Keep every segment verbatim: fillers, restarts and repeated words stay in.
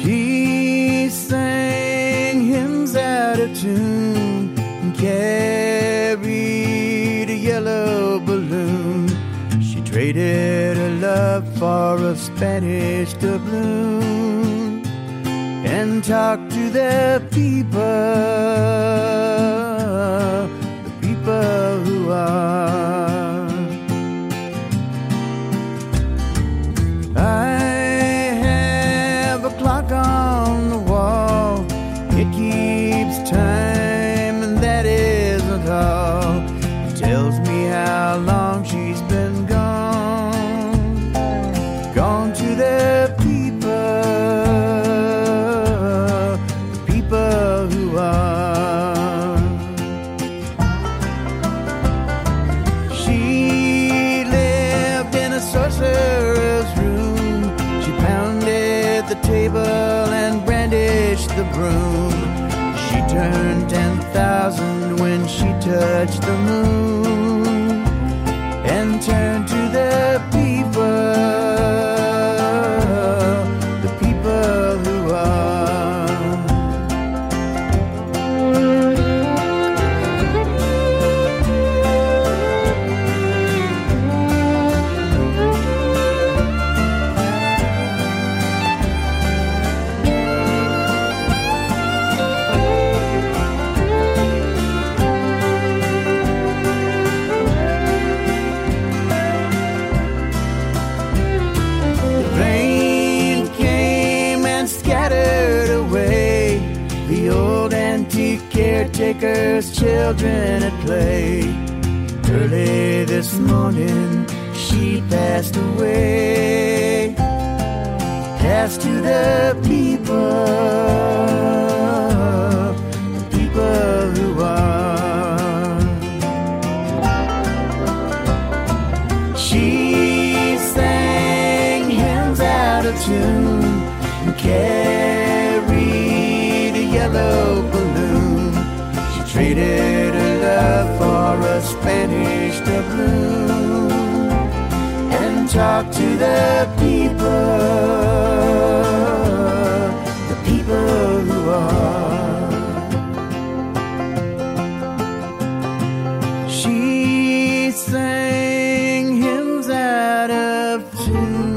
She sang hymns out of tune and carried a yellow balloon. She traded her love for a Spanish doubloon and talked to the people, the people who are. I have a clock on the wall. It keeps time, and that isn't all. It tells me how long she's been gone. Gone to the people, the people who are. She lived in a sorcerer's room. She pounded the table and brandished the broom. She turned ten thousand when she touched the moon and turned to the people, the people who are. Caretaker's children at play. Early this morning she passed away. Passed to the people, the people who are. She sang hymns out of tune and carried a yellow balloon. Traded her love for a Spanish doubloon and talked to the people, the people who are. She sang hymns out of tune.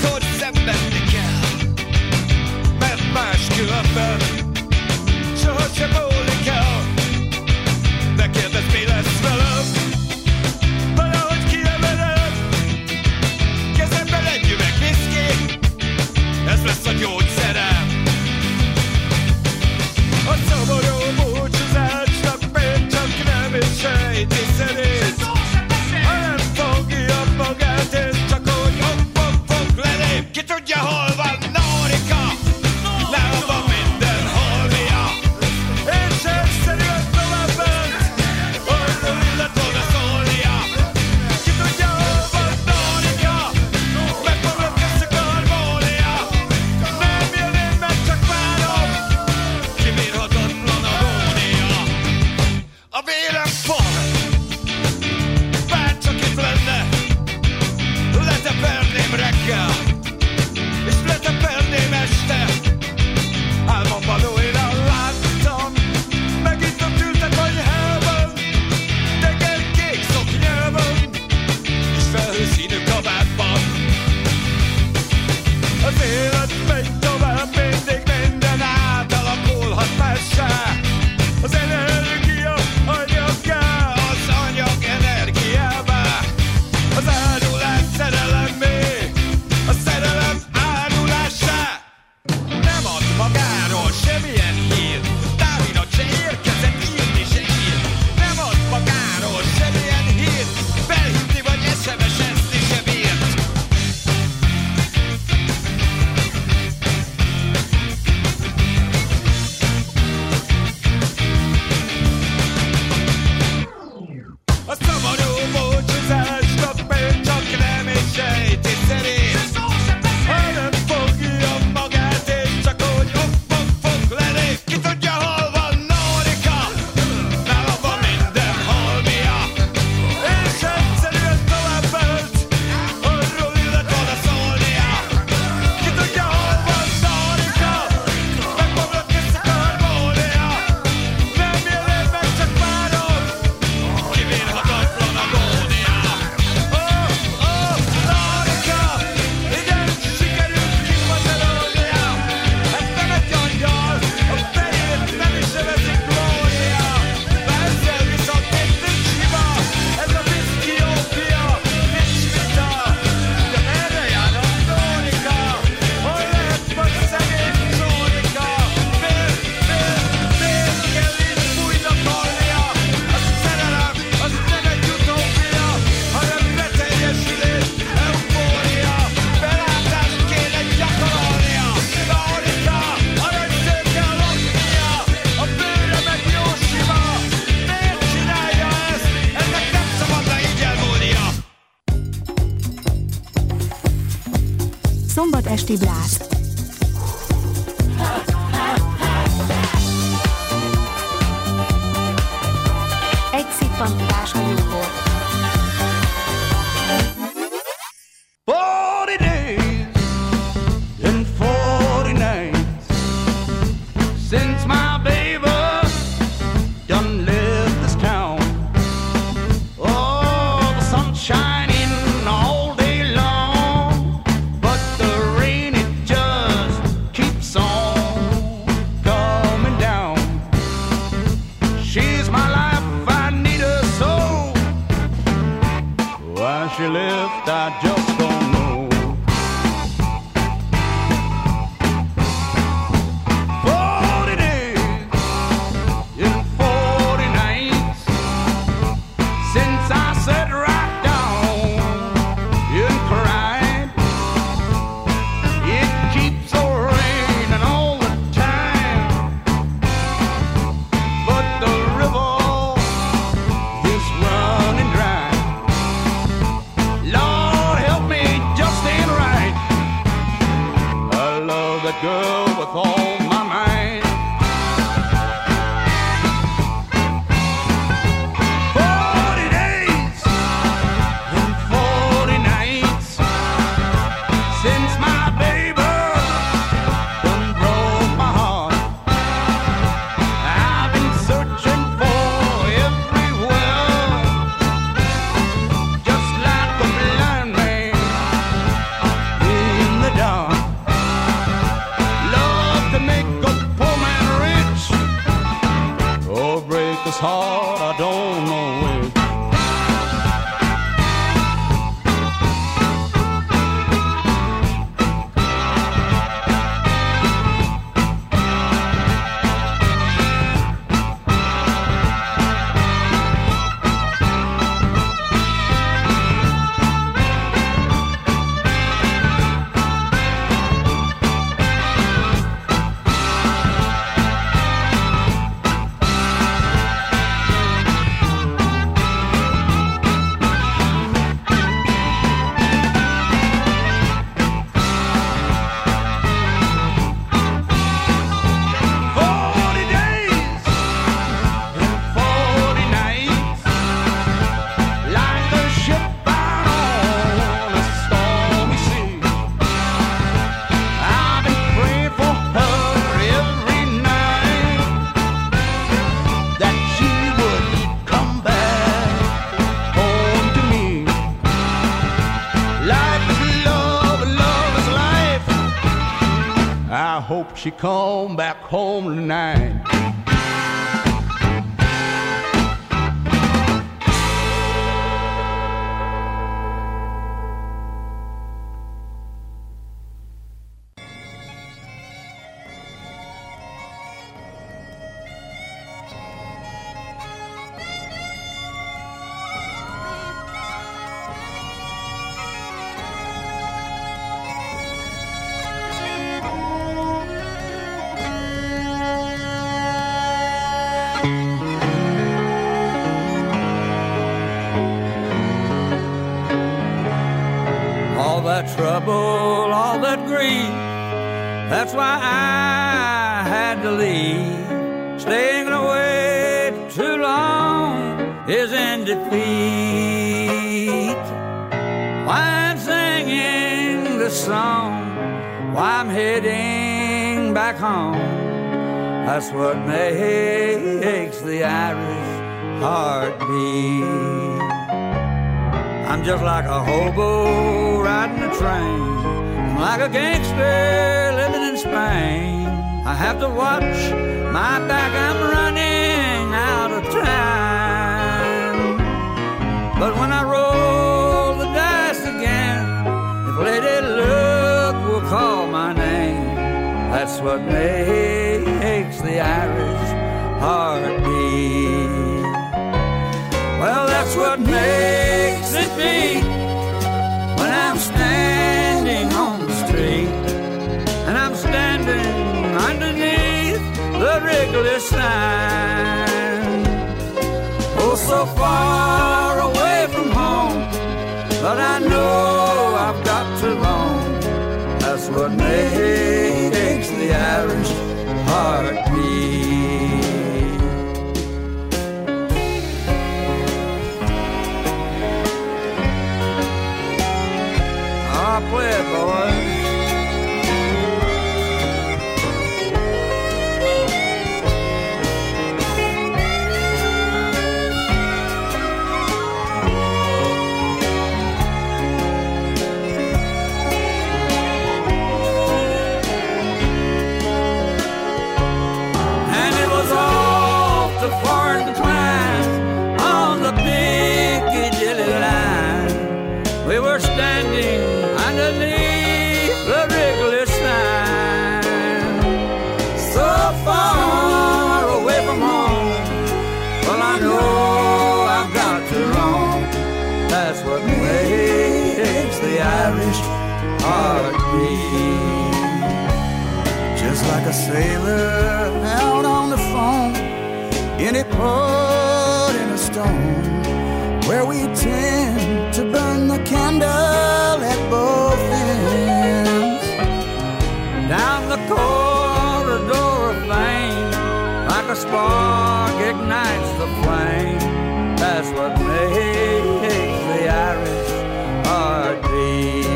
Szenvedni kell, mert másképpen soha Esti Blát. Egy szippantás a jóból. Forty days and forty nights since my baby done left this town. Oh, the sun's shining all day long, but the rain, it just keeps on coming down. She's my life, I need her so. Why she left, I just don't know. Forty days and forty nights since I sat right down and cried. It keeps a raining all the time, but the river is running dry. Lord help me, just ain't right. I love that girl with all my mind. Forty days and forty nights since my baby done broke my heart. I've been searching for everywhere, just like a blind man in the dark. Love to make a poor man rich or break his heart, I don't know which. Forty days and forty nights, like a ship out on a stormy sea. I've been praying for her every night, that she would come back home to me. Life is love, love is life. I hope she come back home tonight. All that trouble, all that grief, that's why I had to leave. Staying away too long is in defeat. Why I'm singing this song, why I'm heading back home, that's what makes the Irish heart beat. I'm just like a hobo riding a train, like a gangster living in Spain. I have to watch my back, I'm running out of time. But when I roll the dice again, if Lady Luck will call my name, that's what makes the Irish heart beat. Well, that's what makes it beat when I'm standing on the street and I'm standing underneath the Wrigley sign. Oh, so far away from home, but I know I've got to roam. That's what Irish heartbeat. I'll play it, boys. Far and twine on the Piccadilly line, we were standing underneath the Wrigley sign, so far away from home. Well, I know I've got to roam. That's what makes the Irish heartbeat. Just like a sailor out on the foam in a port in a stone, where we tend to burn the candle at both ends. Down the corridor of flame, like a spark ignites the flame. That's what makes the Irish heartbeat.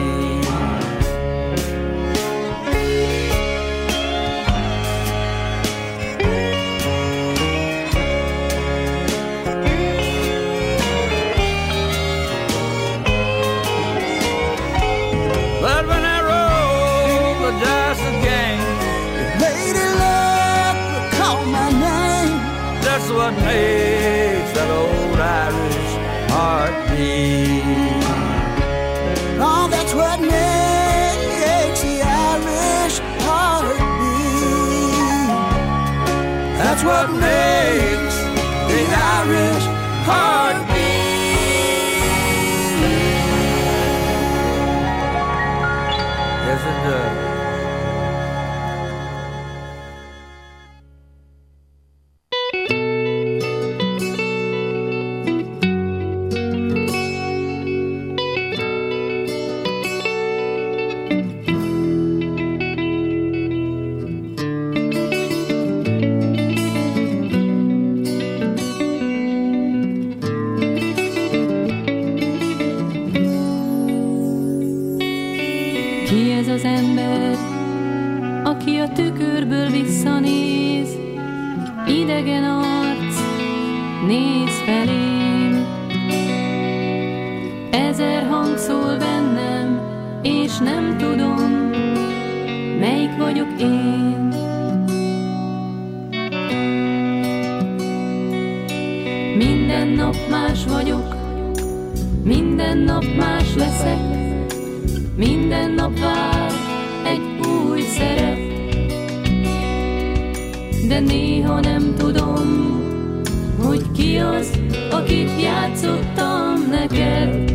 That's what makes that old Irish heartbeat. Oh, that's what makes the Irish heartbeat. That's what makes the Irish heartbeat. Yes, it does. Az ember, aki a tükörből visszanéz, idegen arc, néz felém. Ezer hang szól bennem, és nem tudom, melyik vagyok én. Minden nap más vagyok, minden nap más leszek, minden nap vár egy új szerep, de néha nem tudom, hogy ki az, akit játszottam neked.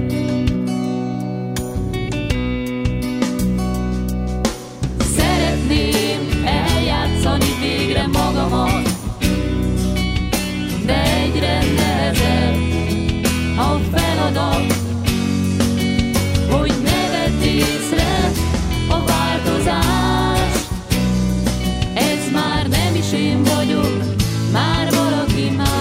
Szeretném eljátszani végre magamat, de egyre nehezebb a feladat, hogy észre a változást. Ez már nem is én vagyok, már valaki más.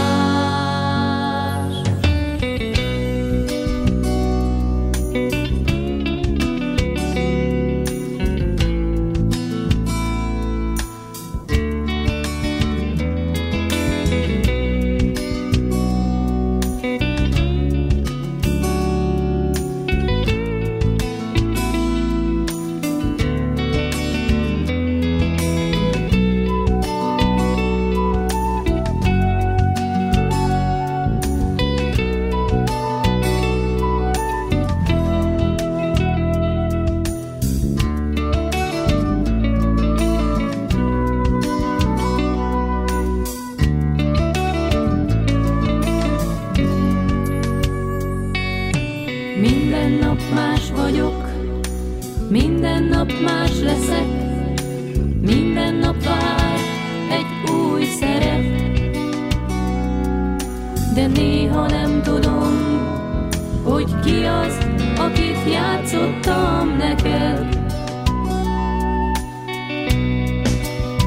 Minden nap más leszek, minden nap vár egy új szerep, de néha nem tudom, hogy ki az, akit játszottam neked.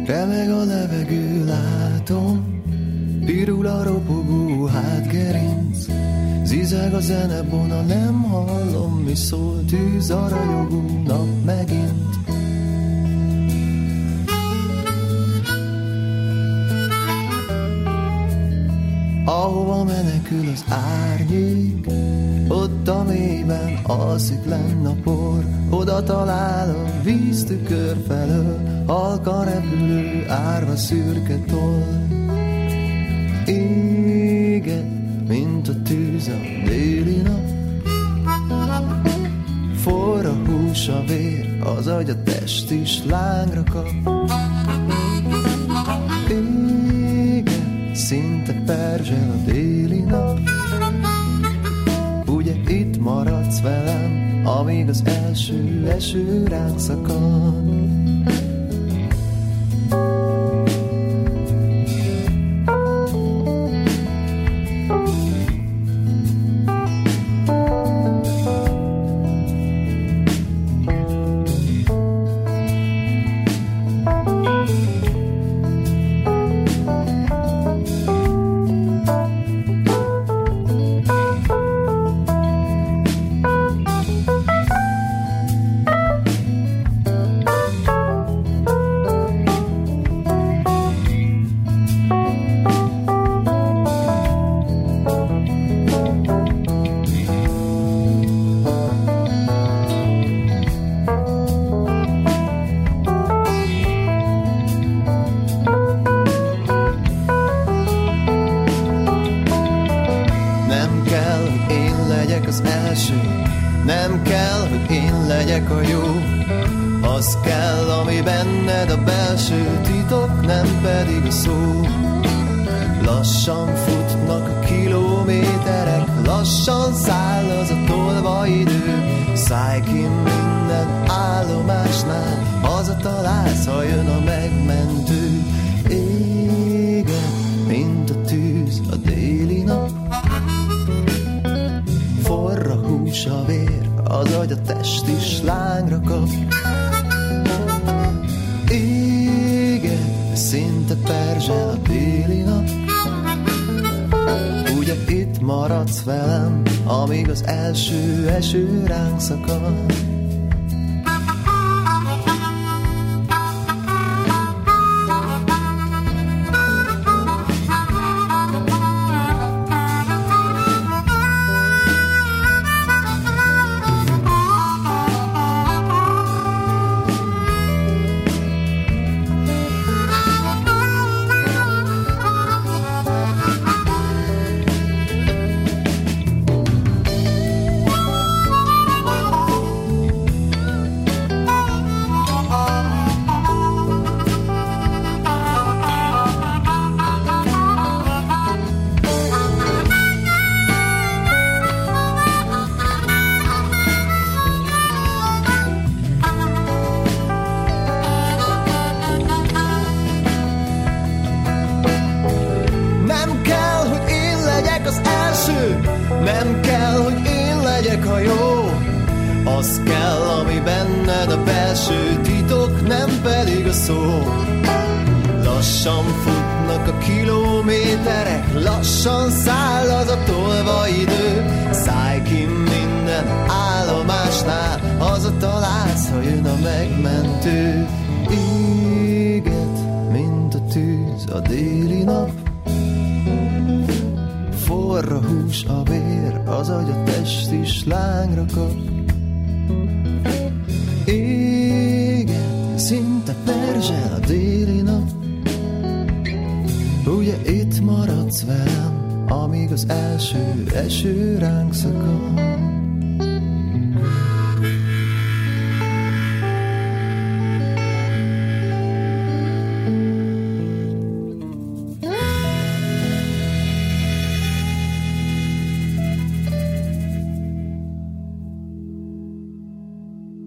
Remeg a levegő, látom, pirul a ropogó hátgerinc. Zizeg a zenebona, nem hallom, mi szól, tűz a ragyogó nap megint. Ahova menekül az árnyék, ott a mélyben alszik lenn a por. Oda talál a víztükör felől, halkan repülő, árva szürke toll. Éget, mint a tűz a déli nap, forra hús a vér, az agy a test is lángra kap. Éget, szinte perzsel a déli nap. Ugye itt maradsz velem, amíg az első eső ránk szakad. Nem kell, hogy én legyek a jó, az kell, ami benned a belső titok, nem pedig a szó. Lassan futnak a kilométerek, lassan száll az a tolva idő. Szállj ki minden állomásnál, hazatalálsz, ha jön a megmentő. Éget, mint a tűz a déli nap, forra hús a vér, az agy a test is lángra kap. Éget, szinte perzsel a déli nap. Ugye itt maradsz velem, amíg az első eső ránk szakad. Nem kell, hogy én legyek a jó, az kell, ami benned a belső titok, nem pedig a szó. Lassan futnak a kilométerek, lassan száll az a tolva idő. Szállj ki minden állomásnál, hazatalálsz, ha jön a megmentő. Éget, mint a tűz a déli nap, forra hús a vér, az agy a test is lángra kap. Éget, szinte perzsel a déli nap. Ugye itt maradsz velem, amíg az első eső ránk szakad.